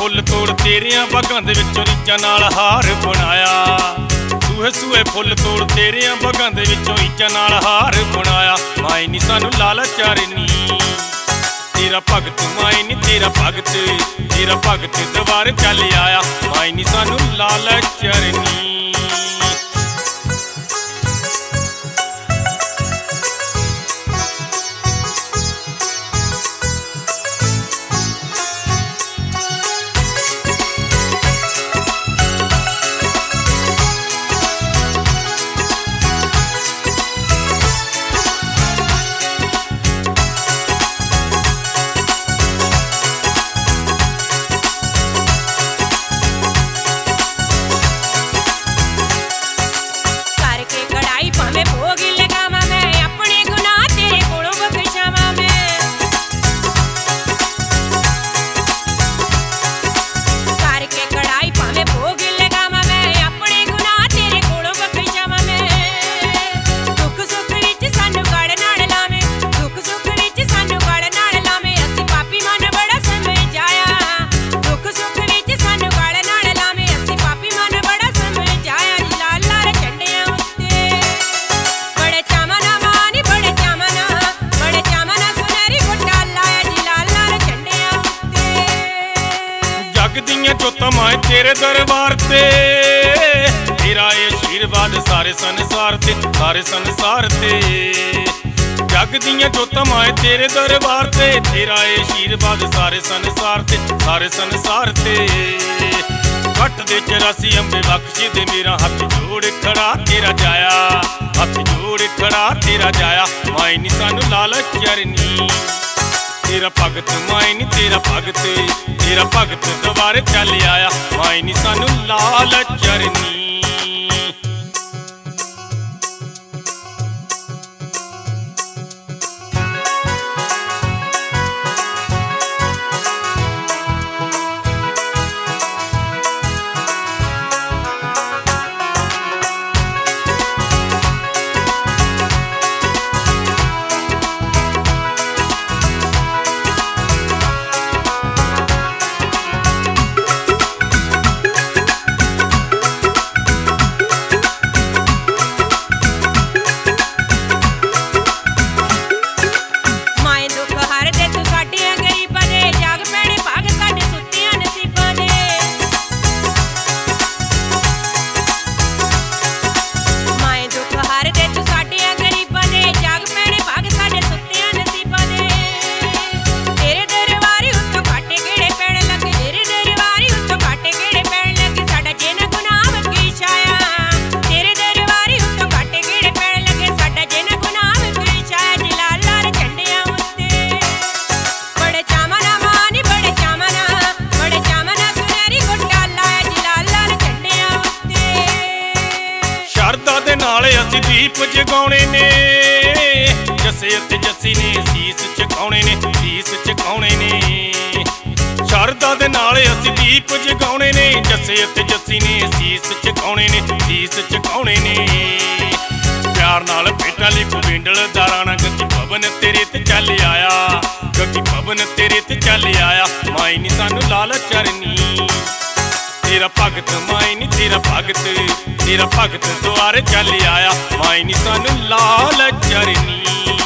Full तोड़ तेरियां बागां दे विचों रीझां नाल हार बनाया। सूहे सूहे फुल तोड़ तेरियां बागां दे विचों रीझां नाल हार बनाया। माए नी सानू लालच चरनी तेरा भगत, माए नी तेरा भगत, तेरा भगत दरबार चल आया। माए नी सानू लालच चरनी। जोतां माए तेरे दरबार ते, तेरा आशीर्वाद सारे संसार ते, सारे संसार ते। जग दियां जोतां माए तेरे दरबार ते, तेरा आशीर्वाद सारे संसार ते, सारे संसार ते। घट दे 84 अंबे बख्श दे मेरा हथ जोड़ खड़ा तेरा जाया, हथ जोड़ खड़ा तेरा जाया। माए नी सानू लालच चरनी तेरा भगत, माए नी तेरा भगत, तेरा भगत दरबार चल आया। माए नी सानू लालच चरनी। असीं दीप जगाउणे ने, जसे ते जस्सी ने सीस चुकाउणे ने, सीस चुकाउणे ने। शरदा दे नाल असीं दीप जगाउणे ने, जसे ते जस्सी ने सीस चुकाउणे ने, सीस चुकाउणे ने। प्यार नाल भेटां लई गोबिंदल दारां गद्दी भवन तेरे ते चल आया, गद्दी भवन तेरे ते चल आया। माए नी सानू लालच चरनी तेरा भगत, माए नी तेरा भगत, तेरा भगत द्वार चल आया। माए नी सानू लालच चरनी।